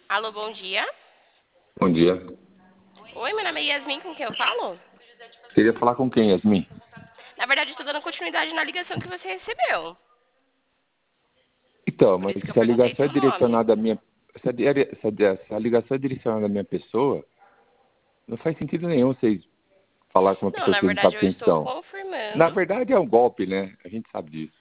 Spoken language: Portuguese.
Alô, bom dia. Bom dia. Oi, meu nome é Yasmin, com quem eu falo? Queria falar com quem, Yasmin? Na verdade, estou dando continuidade na ligação que você recebeu. Então, Por mas isso que eu se a perguntei ligação é seu nome. direcionada à minha. Se a ligação é direcionada à minha pessoa, não faz sentido nenhum vocês falar com uma Não, pessoa na que não está verdade, eu estou atenção. Na confirmando. verdade é um golpe, né? A gente sabe disso.